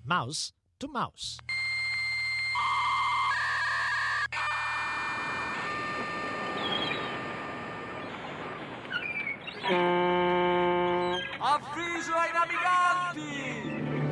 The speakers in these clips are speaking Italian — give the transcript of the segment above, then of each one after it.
Mouse to Mouse. Avviso ai naviganti!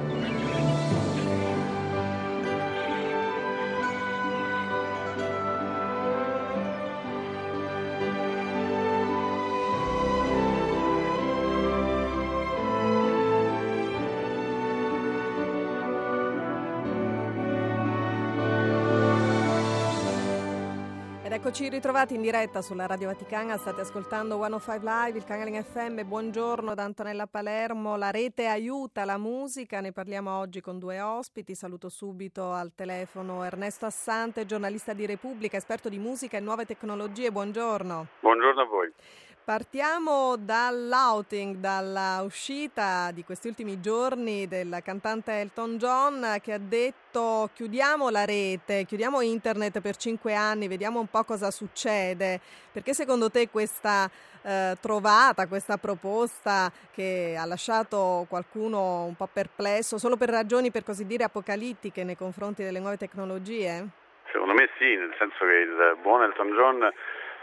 Ed eccoci ritrovati in diretta sulla Radio Vaticana, state ascoltando 105 Live, il canale in FM. Buongiorno da Antonella Palermo. La rete aiuta la musica, ne parliamo oggi con due ospiti. Saluto subito al telefono Ernesto Assante, giornalista di Repubblica, esperto di musica e nuove tecnologie. Buongiorno. Buongiorno a voi. Partiamo dall'outing, dalla uscita di questi ultimi giorni del cantante Elton John, che ha detto: chiudiamo la rete, chiudiamo internet per 5 anni, vediamo un po' cosa succede. Perché secondo te questa trovata, questa proposta che ha lasciato qualcuno un po' perplesso, solo per ragioni per così dire apocalittiche nei confronti delle nuove tecnologie? Secondo me sì, nel senso che il buon Elton John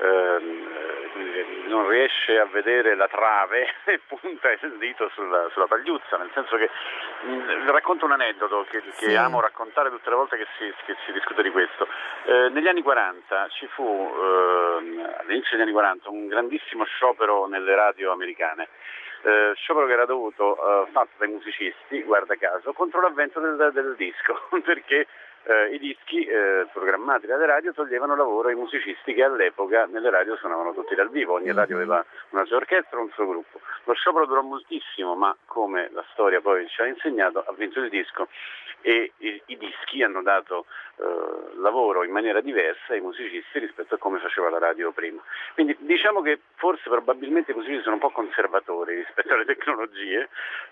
non riesce a vedere la trave e punta il dito sulla pagliuzza, nel senso che racconto un aneddoto che amo raccontare tutte le volte che si discute di questo. Negli anni 40 ci fu, all'inizio degli anni 40, un grandissimo sciopero nelle radio americane. Sciopero che era dovuto fatto dai musicisti, guarda caso, contro l'avvento del disco, perché i dischi programmati dalle radio toglievano lavoro ai musicisti che all'epoca nelle radio suonavano tutti dal vivo, ogni radio aveva una sua orchestra, un suo gruppo. Lo sciopero durò moltissimo, ma come la storia poi ci ha insegnato, ha vinto il disco e i dischi hanno dato lavoro in maniera diversa ai musicisti rispetto a come faceva la radio prima. Quindi diciamo che forse probabilmente i musicisti sono un po' conservatori rispetto alle tecnologie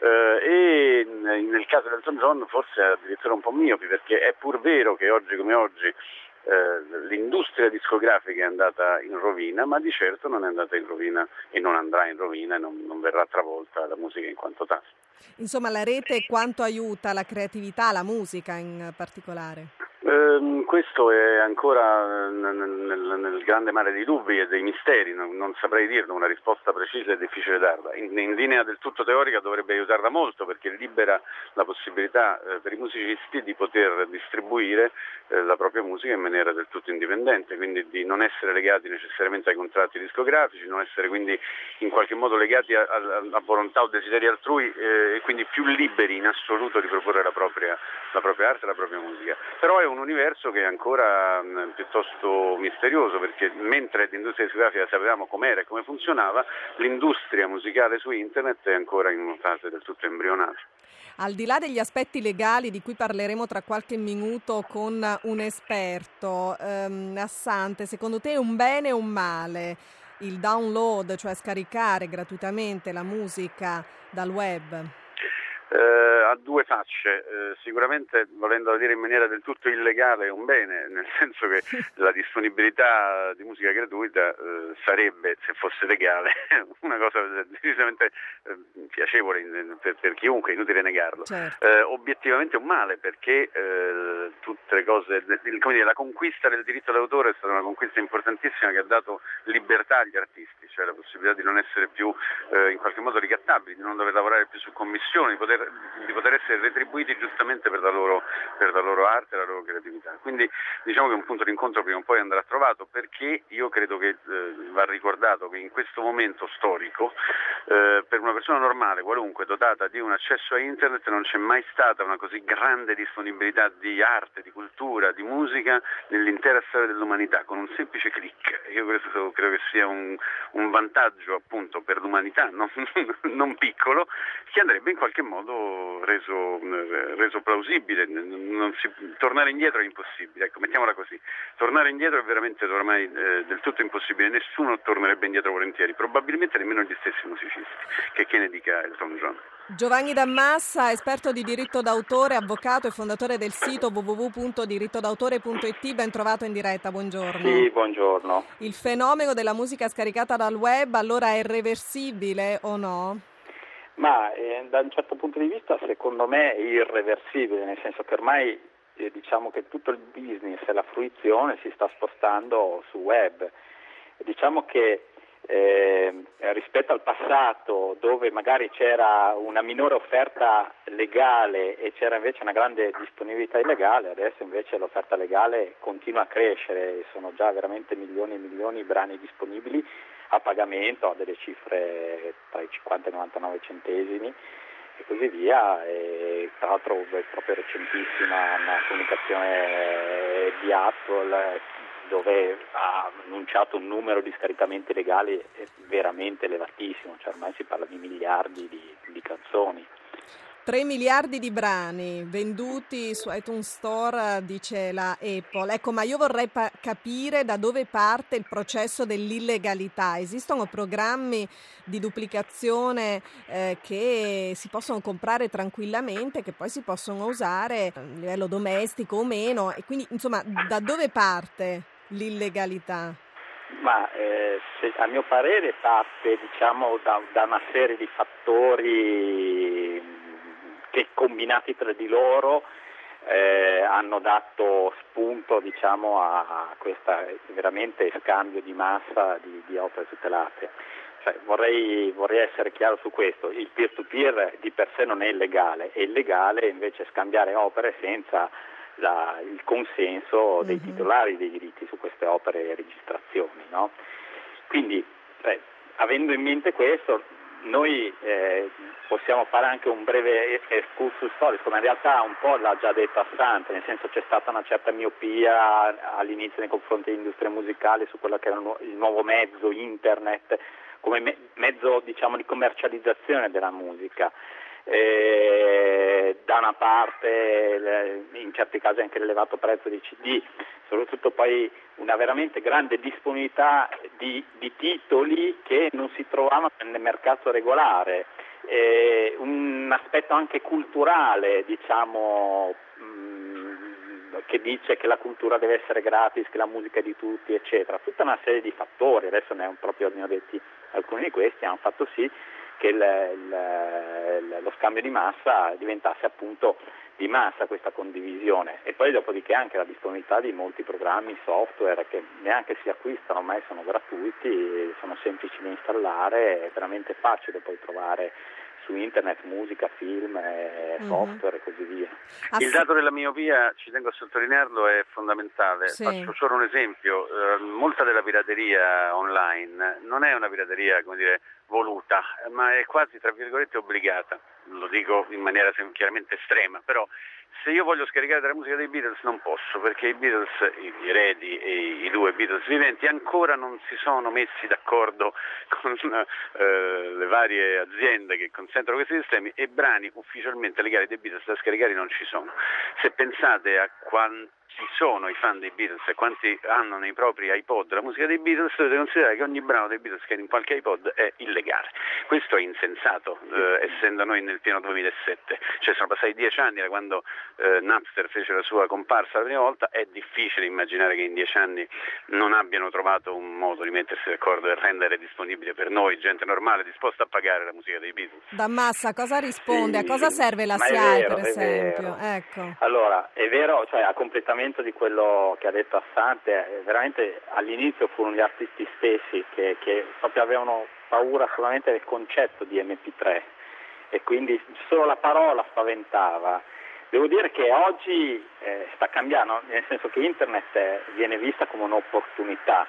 e nel caso del Elton John forse addirittura un po' miopi, perché è pur vero che oggi come oggi l'industria discografica è andata in rovina, ma di certo non è andata in rovina e non andrà in rovina e non verrà travolta la musica in quanto tale. Insomma, la rete quanto aiuta la creatività, la musica in particolare? Questo è ancora nel grande mare dei dubbi e dei misteri, non saprei dirlo, una risposta precisa è difficile darla. In linea del tutto teorica dovrebbe aiutarla molto, perché libera la possibilità per i musicisti di poter distribuire la propria musica in maniera del tutto indipendente, quindi di non essere legati necessariamente ai contratti discografici, non essere quindi in qualche modo legati a volontà o desideri altrui e quindi più liberi in assoluto di proporre la propria arte, la propria musica. Però è un universo che è ancora piuttosto misterioso, perché mentre l'industria discografica sapevamo com'era e come funzionava, l'industria musicale su internet è ancora in una fase del tutto embrionale. Al di là degli aspetti legali di cui parleremo tra qualche minuto con un esperto, Assante, secondo te è un bene o un male il download, cioè scaricare gratuitamente la musica dal web? Ha due facce, sicuramente, volendolo dire in maniera del tutto illegale, è un bene, nel senso che la disponibilità di musica gratuita sarebbe, se fosse legale, una cosa decisamente piacevole per chiunque, inutile negarlo. Certo. Obiettivamente è un male, perché tutte le cose, come dire, la conquista del diritto d'autore è stata una conquista importantissima che ha dato libertà agli artisti, cioè la possibilità di non essere più in qualche modo ricattabili, di non dover lavorare più su commissioni, di poter essere retribuiti giustamente per la loro arte e la loro creatività. Quindi diciamo che un punto di incontro prima o poi andrà trovato, perché io credo che va ricordato che in questo momento storico per una persona normale, qualunque, dotata di un accesso a internet, non c'è mai stata una così grande disponibilità di arte, di cultura, di musica nell'intera storia dell'umanità, con un semplice click. Io credo che sia un vantaggio appunto per l'umanità non piccolo, che andrebbe in qualche modo reso plausibile. Tornare indietro è impossibile, ecco, mettiamola così. Tornare indietro è veramente ormai del tutto impossibile, nessuno tornerebbe indietro volentieri, probabilmente nemmeno gli stessi musicisti, che ne dica Elton John. Giovanni Dammassa, esperto di diritto d'autore, avvocato e fondatore del sito www.dirittodautore.it, ben trovato in diretta, buongiorno. Sì, buongiorno. Il fenomeno della musica scaricata dal web allora è irreversibile o no? Ma da un certo punto di vista secondo me è irreversibile, nel senso che ormai diciamo che tutto il business e la fruizione si sta spostando su web. Diciamo che rispetto al passato, dove magari c'era una minore offerta legale e c'era invece una grande disponibilità illegale, adesso invece l'offerta legale continua a crescere, sono già veramente milioni e milioni i brani disponibili a pagamento, a delle cifre tra i 50 e i 99 centesimi e così via. E tra l'altro è proprio recentissima una comunicazione di Apple dove ha annunciato un numero di scaricamenti legali veramente elevatissimo, cioè ormai si parla di miliardi di canzoni. 3 miliardi di brani venduti su iTunes Store, dice la Apple. Ecco, ma io vorrei capire da dove parte il processo dell'illegalità. Esistono programmi di duplicazione che si possono comprare tranquillamente, che poi si possono usare a livello domestico o meno, e quindi insomma da dove parte l'illegalità? Ma a mio parere parte diciamo da una serie di fattori che combinati tra di loro hanno dato spunto diciamo a questa veramente scambio di massa di opere tutelate. Cioè, vorrei essere chiaro su questo: il peer-to-peer di per sé non è illegale, è illegale invece scambiare opere senza il consenso dei titolari dei diritti su queste opere e registrazioni, no? Quindi avendo in mente questo noi possiamo fare anche un breve excursus storico, ma in realtà un po' l'ha già detto Assante, nel senso c'è stata una certa miopia all'inizio nei confronti dell'industria musicale su quello che era il nuovo mezzo internet come mezzo diciamo di commercializzazione della musica. Da una parte in certi casi anche l'elevato prezzo dei CD, soprattutto poi una veramente grande disponibilità di titoli che non si trovavano nel mercato regolare, un aspetto anche culturale diciamo che dice che la cultura deve essere gratis, che la musica è di tutti eccetera, tutta una serie di fattori, adesso ne ho detti alcuni di questi, hanno fatto sì che lo scambio di massa diventasse appunto di massa questa condivisione, e poi dopodiché anche la disponibilità di molti programmi, software che neanche si acquistano, ormai sono gratuiti, sono semplici da installare, è veramente facile poi trovare su internet musica, film, software e così via. Il dato della miopia, ci tengo a sottolinearlo, è fondamentale. Sì. Faccio solo un esempio: molta della pirateria online non è una pirateria, come dire, voluta, ma è quasi tra virgolette obbligata. Lo dico in maniera chiaramente estrema, però se io voglio scaricare della musica dei Beatles non posso, perché i Beatles, gli eredi e i due Beatles viventi ancora non si sono messi d'accordo con le varie aziende che consentono questi sistemi, e brani ufficialmente legali dei Beatles da scaricare non ci sono. Se pensate a quanti sono i fan dei Beatles e quanti hanno nei propri iPod la musica dei Beatles, dovete considerare che ogni brano dei Beatles che è in qualche iPod è illegale. Questo è insensato, essendo noi nel pieno 2007, cioè sono passati 10 anni da quando Napster fece la sua comparsa la prima volta. È difficile immaginare che in 10 anni non abbiano trovato un modo di mettersi d'accordo e rendere disponibile per noi, gente normale, disposta a pagare la musica dei Beatles. Dammassa, cosa risponde? Sì, a cosa serve la ma SIAE, vero, per esempio? Ecco. Allora, è vero, cioè a completamente di quello che ha detto Assante, veramente all'inizio furono gli artisti stessi che proprio avevano paura solamente del concetto di MP3 e quindi solo la parola spaventava. Devo dire che oggi sta cambiando, nel senso che internet viene vista come un'opportunità,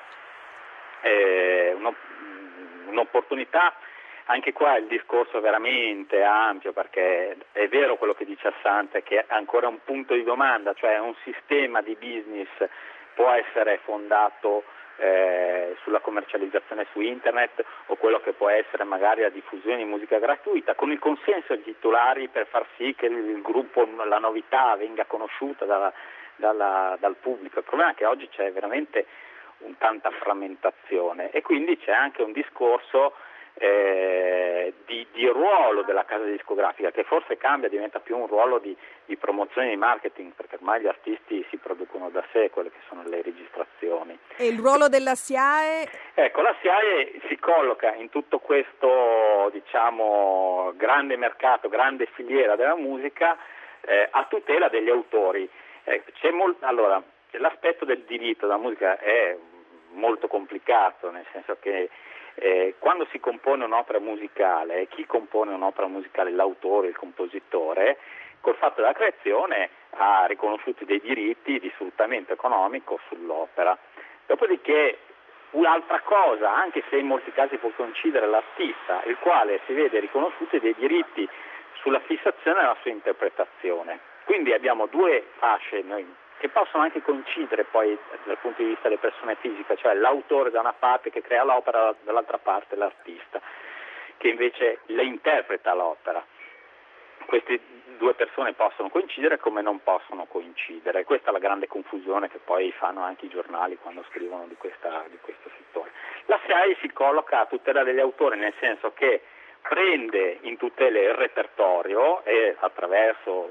un'opportunità. Anche qua il discorso è veramente ampio, perché è vero quello che dice Assante, che è ancora un punto di domanda, cioè un sistema di business può essere fondato sulla commercializzazione su internet, o quello che può essere magari la diffusione di musica gratuita con il consenso dei titolari, per far sì che il gruppo, la novità venga conosciuta dal pubblico. Il problema è che oggi c'è veramente tanta frammentazione, e quindi c'è anche un discorso di ruolo della casa discografica, che forse cambia, diventa più un ruolo di promozione e di marketing, perché ormai gli artisti si producono da sé quelle che sono le registrazioni. E il ruolo della SIAE? Ecco, la SIAE si colloca in tutto questo, diciamo, grande mercato, grande filiera della musica, a tutela degli autori. Allora, l'aspetto del diritto della musica è molto complicato, nel senso che quando si compone un'opera musicale, chi compone un'opera musicale, l'autore, il compositore, col fatto della creazione ha riconosciuti dei diritti di sfruttamento economico sull'opera. Dopodiché un'altra cosa, anche se in molti casi può coincidere l'artista, il quale si vede riconosciuti dei diritti sulla fissazione della sua interpretazione. Quindi abbiamo due fasce che possono anche coincidere poi dal punto di vista delle persone fisiche, cioè l'autore da una parte che crea l'opera, dall'altra parte l'artista che invece le interpreta l'opera. Queste due persone possono coincidere come non possono coincidere. Questa è la grande confusione che poi fanno anche i giornali quando scrivono di questo settore. La SIAE si colloca a tutela degli autori, nel senso che prende in tutela il repertorio e attraverso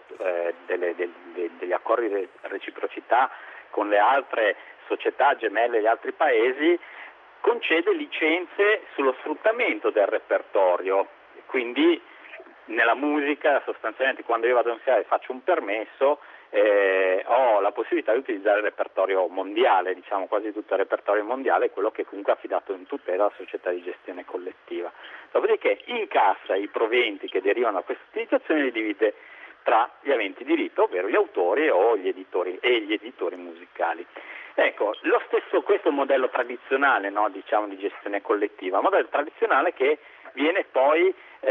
degli accordi di reciprocità con le altre società gemelle degli altri paesi, concede licenze sullo sfruttamento del repertorio. Quindi nella musica sostanzialmente quando io vado in SIAE e faccio un permesso ho la possibilità di utilizzare il repertorio mondiale, diciamo quasi tutto il repertorio mondiale, quello che comunque è affidato in tutela alla società di gestione collettiva. Dopodiché incassa i proventi che derivano da questa utilizzazione e li divide tra gli aventi diritto, ovvero gli autori o gli editori e gli editori musicali. Ecco, lo stesso, questo è un modello tradizionale, no, diciamo, di gestione collettiva, un modello tradizionale che viene poi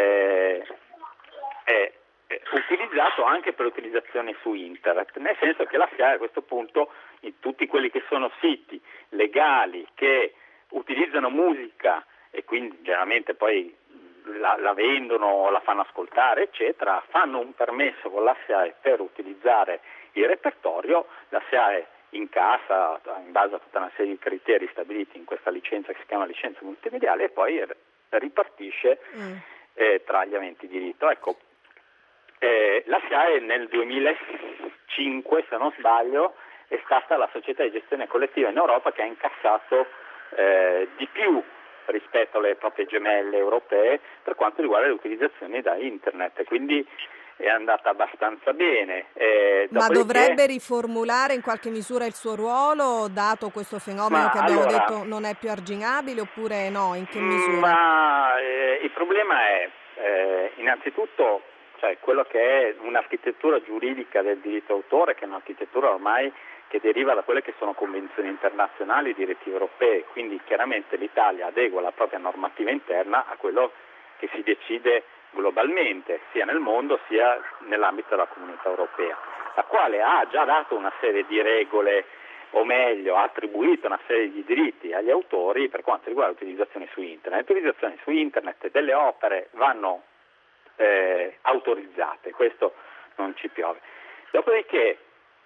utilizzato anche per l'utilizzazione su internet, nel senso che la SIAE a questo punto, in tutti quelli che sono siti legali che utilizzano musica e quindi generalmente poi la vendono, la fanno ascoltare eccetera, fanno un permesso con la SIAE per utilizzare il repertorio, la SIAE incassa in base a tutta una serie di criteri stabiliti in questa licenza che si chiama licenza multimediale e poi ripartisce tra gli aventi diritto. Ecco, la SIAE nel 2005, se non sbaglio, è stata la società di gestione collettiva in Europa che ha incassato di più rispetto alle proprie gemelle europee per quanto riguarda le utilizzazioni da internet, quindi è andata abbastanza bene. Ma dovrebbe riformulare in qualche misura il suo ruolo, dato questo fenomeno che abbiamo detto non è più arginabile, oppure no? In che misura? Il problema è innanzitutto quello che è un'architettura giuridica del diritto d'autore, che è un'architettura ormai che deriva da quelle che sono convenzioni internazionali e direttive europee, quindi chiaramente l'Italia adegua la propria normativa interna a quello che si decide globalmente, sia nel mondo sia nell'ambito della comunità europea, la quale ha già dato una serie di regole, o meglio ha attribuito una serie di diritti agli autori per quanto riguarda l'utilizzazione su internet. L'utilizzazione su internet delle opere vanno autorizzate, questo non ci piove. Dopodiché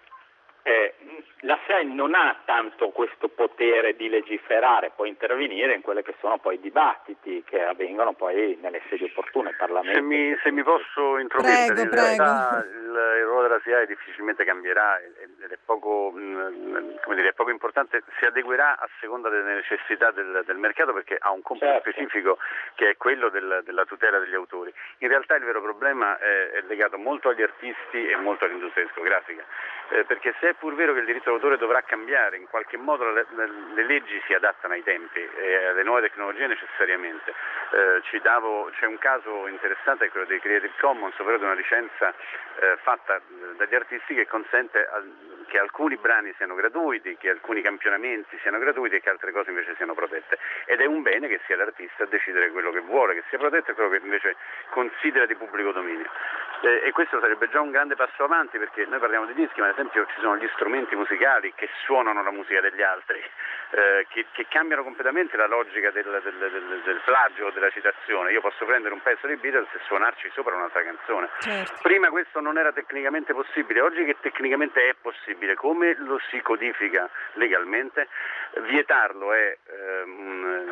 la SIAE non ha tanto questo potere di legiferare, può intervenire in quelli che sono poi i dibattiti che avvengono poi nelle sedi opportune, Parlamento. Se mi posso intromettere, in realtà il ruolo della SIAE difficilmente cambierà ed è poco, è poco importante, si adeguerà a seconda delle necessità del mercato perché ha un compito specifico che è quello della tutela degli autori. In realtà il vero problema è legato molto agli artisti e molto all'industria discografica, perché se è pur vero che il diritto d'autore dovrà cambiare, in qualche modo le leggi si adattano ai tempi e alle nuove tecnologie necessariamente. C'è un caso interessante, è quello dei Creative Commons, ovvero di una licenza fatta dagli artisti che consente che alcuni brani siano gratuiti, che alcuni campionamenti siano gratuiti e che altre cose invece siano protette. Ed è un bene che sia l'artista a decidere quello che vuole, che sia protetto e quello che invece considera di pubblico dominio. E questo sarebbe già un grande passo avanti, perché noi parliamo di dischi, ma ad esempio ci sono gli strumenti musicali che suonano la musica degli altri, che cambiano completamente la logica del plagio o della citazione. Io posso prendere un pezzo dei Beatles e suonarci sopra un'altra canzone. Certo. Prima questo non era tecnicamente possibile, oggi che tecnicamente è possibile, come lo si codifica legalmente? Vietarlo è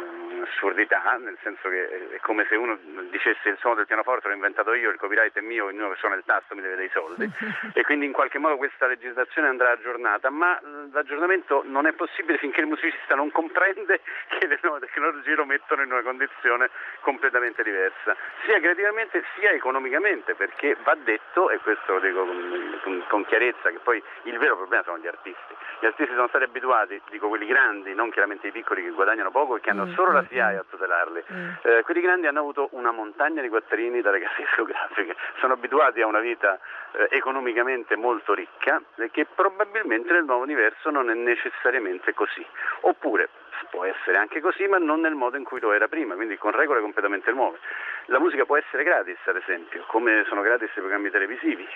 un'assurdità, nel senso che è come se uno dicesse il suono del pianoforte l'ho inventato io, il copyright è mio, ognuno che suona il tasto mi deve dei soldi e quindi in qualche modo questa legislazione andrà aggiornata, ma l'aggiornamento non è possibile finché il musicista non comprende che le nuove tecnologie lo mettono in una condizione completamente diversa, sia creativamente sia economicamente, perché va detto, e questo lo dico con chiarezza, che poi il vero problema sono gli artisti. Gli artisti sono stati abituati, dico quelli grandi, non chiaramente i piccoli che guadagnano poco e che hanno solo la SIAE a tutelarli. Quelli grandi hanno avuto una montagna di quattrini dalle case discografiche, sono abituati a una vita economicamente molto ricca che probabilmente nel nuovo universo non è necessariamente così. Oppure può essere anche così, ma non nel modo in cui lo era prima, quindi con regole completamente nuove. La musica può essere gratis, ad esempio, come sono gratis i programmi televisivi,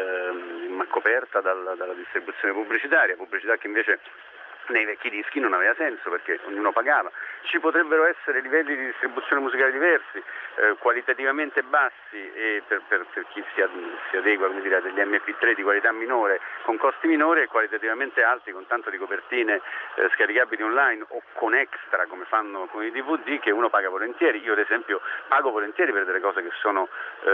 ma coperta dalla distribuzione pubblicitaria, pubblicità che invece nei vecchi dischi non aveva senso perché ognuno pagava. Ci potrebbero essere livelli di distribuzione musicale diversi, qualitativamente bassi e per chi si adegua, come dire, a degli MP3 di qualità minore con costi minori, e qualitativamente alti con tanto di copertine scaricabili online o con extra come fanno con i DVD, che uno paga volentieri. Io ad esempio pago volentieri per delle cose che sono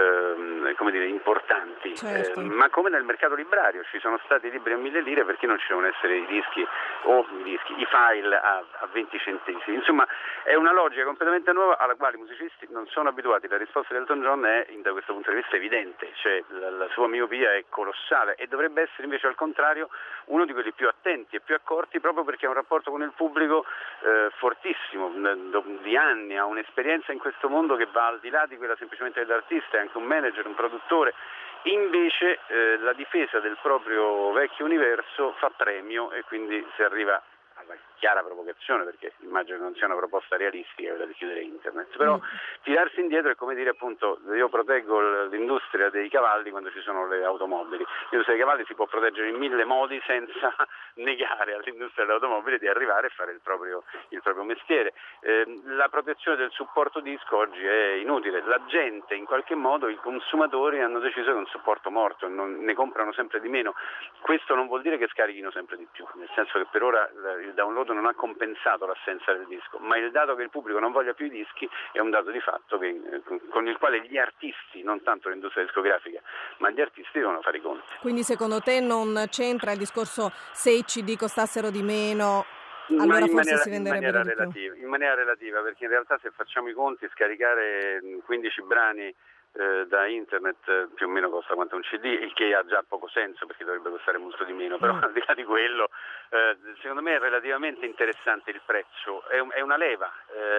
come dire, importanti, certo. Ma come nel mercato librario ci sono stati libri a 1.000 lire, perché non ci devono essere i dischi o i file a 20 centesimi? Insomma, è una logica completamente nuova alla quale i musicisti non sono abituati. La risposta di Elton John è, da questo punto di vista, evidente, cioè la sua miopia è colossale, e dovrebbe essere invece al contrario uno di quelli più attenti e più accorti, proprio perché ha un rapporto con il pubblico fortissimo, di anni, ha un'esperienza in questo mondo che va al di là di quella semplicemente dell'artista, è anche un manager, un produttore. Invece la difesa del proprio vecchio universo fa premio, e quindi si arriva alla chiara provocazione, perché immagino che non sia una proposta realistica quella di chiudere internet, però tirarsi indietro è come dire, appunto, io proteggo l'industria dei cavalli quando ci sono le automobili. L'industria dei cavalli si può proteggere in 1000 modi senza negare all'industria delle automobili di arrivare a fare il proprio mestiere. La protezione del supporto disco oggi è inutile, la gente, in qualche modo, i consumatori hanno deciso che è un supporto morto, ne comprano sempre di meno. Questo non vuol dire che scarichino sempre di più, nel senso che per ora il download non ha compensato l'assenza del disco, ma il dato che il pubblico non voglia più i dischi è un dato di fatto con il quale gli artisti, non tanto l'industria discografica, ma gli artisti devono fare i conti. Quindi secondo te non c'entra il discorso se i CD costassero di meno, allora forse si venderebbero di più? In maniera relativa, perché in realtà se facciamo i conti, scaricare 15 brani da internet più o meno costa quanto un CD, il che ha già poco senso perché dovrebbe costare molto di meno, però al di là di quello secondo me è relativamente interessante il prezzo, è una leva.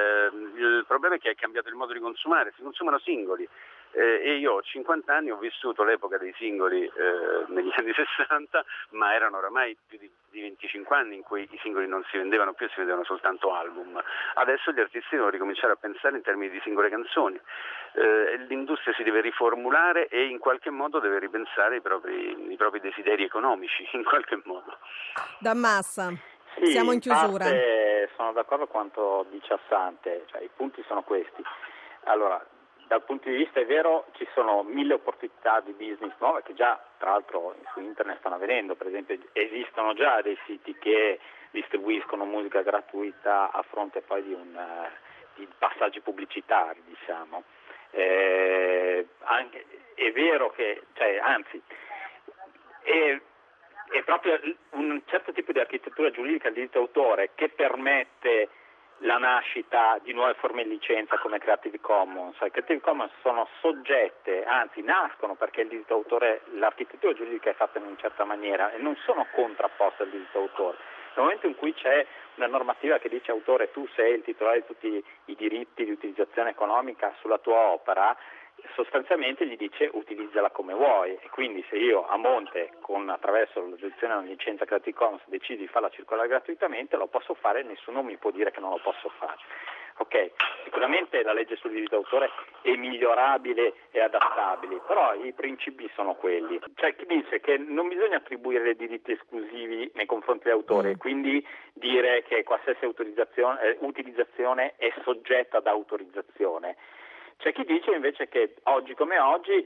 Il problema è che è cambiato il modo di consumare, si consumano singoli. E io ho 50 anni, ho vissuto l'epoca dei singoli negli anni 60, ma erano oramai più di 25 anni in cui i singoli non si vendevano più, si vendevano soltanto album. Adesso gli artisti devono ricominciare a pensare in termini di singole canzoni. L'industria si deve riformulare e in qualche modo deve ripensare i propri desideri economici, in qualche modo. Dammassa, sì, siamo in chiusura. Sono d'accordo con quanto dice Assante, cioè, i punti sono questi. Allora, dal punto di vista, è vero, ci sono 1000 opportunità di business nuove che già tra l'altro su internet stanno avvenendo. Per esempio esistono già dei siti che distribuiscono musica gratuita a fronte poi di passaggi pubblicitari, diciamo. Anche, è vero che, è proprio un certo tipo di architettura giuridica del diritto d'autore che permette la nascita di nuove forme di licenza come Creative Commons. Le Creative Commons sono soggette, anzi nascono perché il diritto d'autore, l'architettura giuridica è fatta in una certa maniera e non sono contrapposte al diritto d'autore. Nel momento in cui c'è una normativa che dice autore tu sei il titolare di tutti i diritti di utilizzazione economica sulla tua opera, sostanzialmente gli dice utilizzala come vuoi, e quindi se io a monte attraverso la gestione di una licenza Creative Commons decido di farla circolare gratuitamente, lo posso fare e nessuno mi può dire che non lo posso fare. Ok, sicuramente la legge sul diritto d'autore è migliorabile e adattabile, però i principi sono quelli. C'è chi dice che non bisogna attribuire diritti esclusivi nei confronti dell'autore, quindi dire che qualsiasi utilizzazione è soggetta ad autorizzazione. C'è chi dice invece che oggi come oggi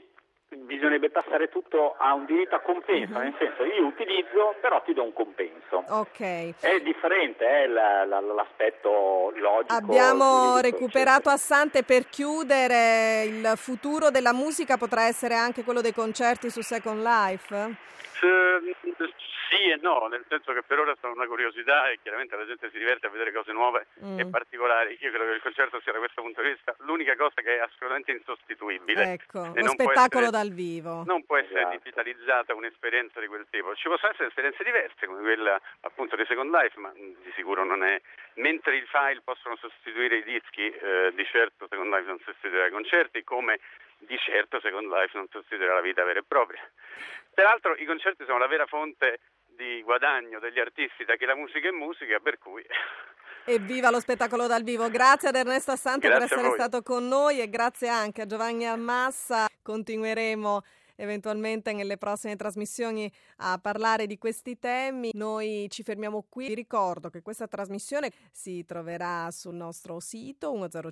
bisognerebbe passare tutto a un diritto a compenso, nel senso io utilizzo però ti do un compenso. Ok. È differente, è l'aspetto logico. Abbiamo recuperato Assante. Per chiudere, il futuro della musica potrà essere anche quello dei concerti su Second Life? Sì e no, nel senso che per ora sono una curiosità e chiaramente la gente si diverte a vedere cose nuove e particolari. Io credo che il concerto sia da questo punto di vista l'unica cosa che è assolutamente insostituibile. Ecco, e lo spettacolo dal vivo. Non può essere digitalizzata un'esperienza di quel tipo. Ci possono essere esperienze diverse come quella appunto di Second Life, ma di sicuro non è. Mentre i file possono sostituire i dischi, di certo Second Life non sostituirà i concerti, come di certo Second Life non sostituirà la vita vera e propria. Peraltro i concerti sono la vera fonte di guadagno degli artisti, da che la musica è musica, per cui... Evviva lo spettacolo dal vivo. Grazie ad Ernesto Assante per essere stato con noi e grazie anche a Giovanni Ammassa. Continueremo eventualmente nelle prossime trasmissioni a parlare di questi temi. Noi ci fermiamo qui. Vi ricordo che questa trasmissione si troverà sul nostro sito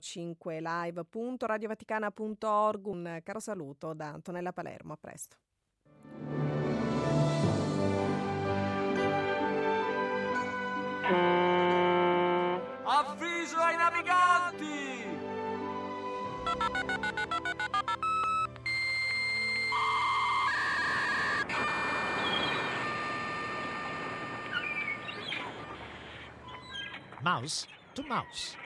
105live.radiovaticana.org. Un caro saluto da Antonella Palermo, a presto. Avviso ai naviganti! Mouse to mouse.